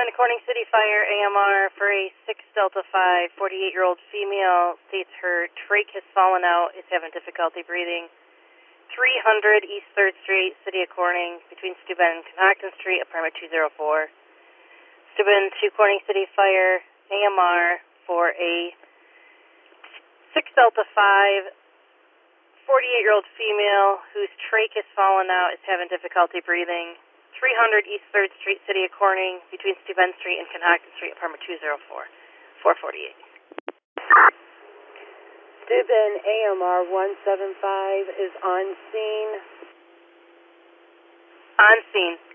Steuben, Corning City Fire, AMR for a 6 Delta 5, 48-year-old female, states her trach has fallen out, is having difficulty breathing. 300 East 3rd Street, City of Corning, between Steuben and Conocton Street, apartment 204. Steuben to Corning City Fire, AMR for a 6 Delta 5, 48-year-old female whose trach has fallen out, is having difficulty breathing. 300 East 3rd Street, City of Corning, between Steuben Street and Conocton Street, apartment 204, 448. Steuben AMR 175 is on scene. On scene.